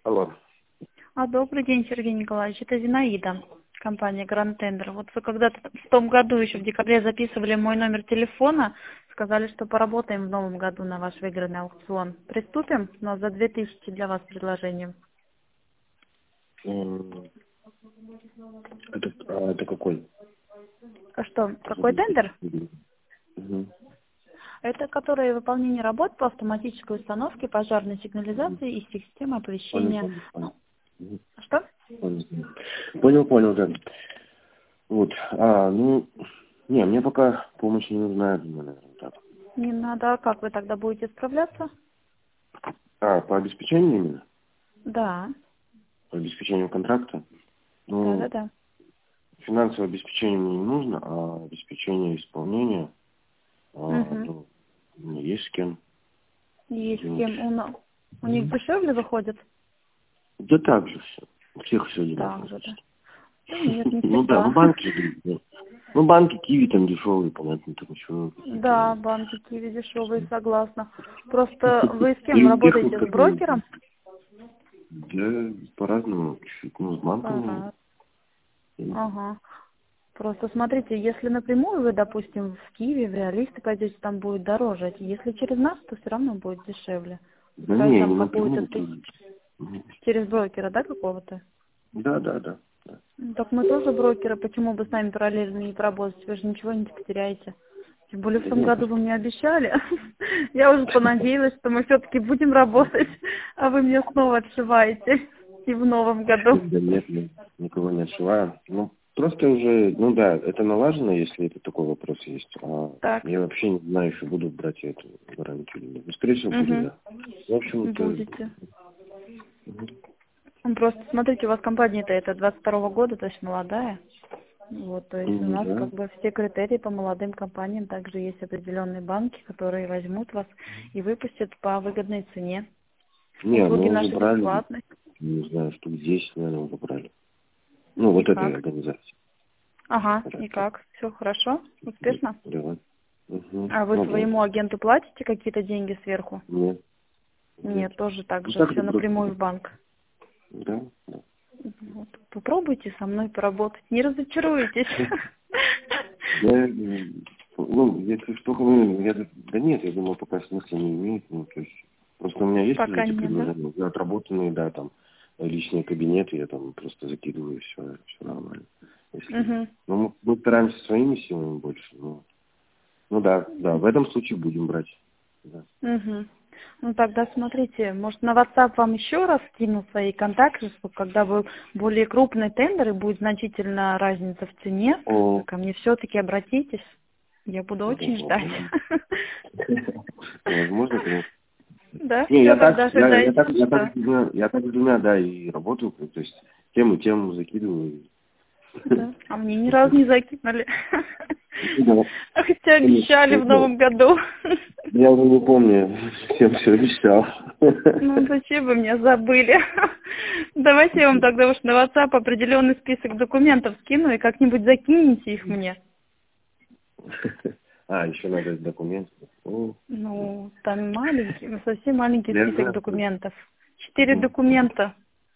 Алло. Добрый день, Сергей Николаевич. Это Зинаида, компания Grand Tender. Вот вы когда-то в том году, еще в декабре, записывали мой номер телефона, сказали, что поработаем в новом году на ваш выигранный аукцион. Приступим? У нас за 2000 для вас предложение. Это какой? А что, какой тендер? Угу. Это который выполнение работ по автоматической установке пожарной сигнализации и системы оповещения. Понял. Угу. Что? Понял, да. Вот. Не, мне пока помощь не нужна, я думаю, наверное, так. Не надо. А как вы тогда будете справляться? По обеспечению именно? Да. По обеспечению контракта? Да. Финансовое обеспечение мне не нужно, а обеспечение исполнения, Угу. есть с кем. Есть с кем. У них дешевле выходит? Да так же все. У всех все Так одинаково. же, да. Да нет, не Ну да, всегда. банки Киви там дешевые, понятно, там еще. Да, банки Киви дешевые, согласна. Просто вы с И кем у тех работаете? С брокером? Да, по-разному, чуть-чуть, с банком. Ага. Просто смотрите, если напрямую вы, допустим, в Киеве, в Реалисты пойдете, там будет дороже. Если через нас, то все равно будет дешевле. Да Сказать не там какую-то напрямую. через брокера, да, какого-то? Да. Так мы тоже брокеры, почему бы с нами параллельно не поработать? Вы же ничего не потеряете. Тем более в том году вы мне обещали. Я уже понадеялась, что мы все-таки будем работать, а вы мне снова отшиваете. И в новом году. Да нет, никого не отшиваю. Просто уже, это налажено, если это такой вопрос есть. Так. Я вообще не знаю, еще буду брать я эту гарантию или нет. Скорее всего, буду, да. В общем-то... Будете. Просто смотрите, у вас компания-то это 22-го года, то есть молодая. Вот, то есть у нас Да. как бы все критерии по молодым компаниям, также есть определенные банки, которые возьмут вас и выпустят по выгодной цене. Услуги Мы уже наши брали, бесплатные. не знаю, штук 10, наверное, уже брали. И Вот этой как? организации. Ага, и как? Все хорошо? Успешно? Да. Угу. А вы своему агенту платите какие-то деньги сверху? Нет. Нет, тоже так же, Так все это просто. напрямую в банк. Да. Вот. Попробуйте со мной поработать, не разочаруйтесь. Если что, да нет, я думаю, пока смысла не имеет. То есть, просто у меня есть уже Пока эти нет, да? предложения, уже отработанные, да, там, личные кабинеты, я там просто закидываю, все нормально. Если... мы стараемся своими силами больше, да, в этом случае будем брать. Да. Ну тогда смотрите, может на WhatsApp вам еще раз скину свои контакты, чтобы когда был более крупный тендер и будет значительно разница в цене, вы ко мне все-таки обратитесь. Я буду очень ждать. Возможно, конечно. Да, Не, все я тогда ожидайте. так с двумя, да, и работаю, то есть тем и тем закидываю. Да, а мне ни разу не закинули. Да. Хотя обещали в новом году. Я уже не помню, всем все обещал. Зачем вы меня забыли? Давайте я вам тогда уж на WhatsApp определенный список документов скину и как-нибудь закинете их мне. Еще надо документы. Там маленький, совсем маленький список документов. 4 документа.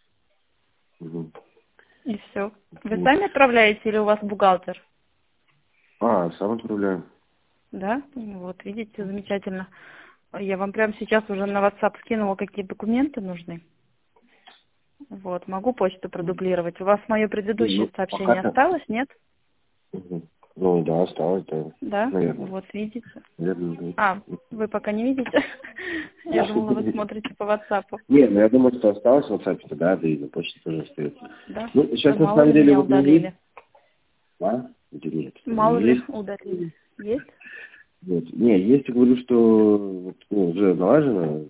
И все. Вы сами отправляете или у вас бухгалтер? Сам отправляю. Да? Вот, видите, замечательно. Я вам прямо сейчас уже на WhatsApp скинула, какие документы нужны. Вот, могу почту продублировать. У вас мое предыдущее сообщение осталось, нет? Да, осталось, да. Да? Наверное. Вот, видите. Наверное. Вы пока не видите? Я думала, вы смотрите по WhatsApp. Нет, я думаю, что осталось в WhatsApp, да и на почте тоже остается. Да? Сейчас Вы на мало самом ли деле меня удалили. Или нет? Мало ли Есть. удалили. Есть? Есть, я говорю, что уже налажено,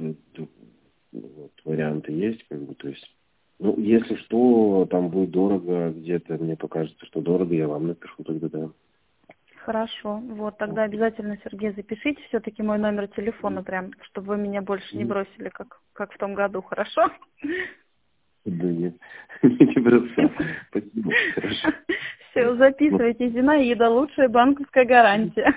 варианты есть, то есть, если что, там будет дорого где-то, мне покажется, что дорого, я вам напишу тогда, да. Хорошо. Вот, тогда обязательно, Сергей, запишите все-таки мой номер телефона прям, чтобы вы меня больше не бросили, как в том году, хорошо? Да нет, не бросал. Спасибо, хорошо. Все, записывайте, Зинаида, лучшая банковская гарантия.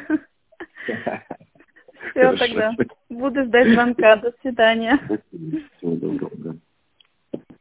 Все, тогда. Буду ждать звонка. До свидания. Всего доброго, да.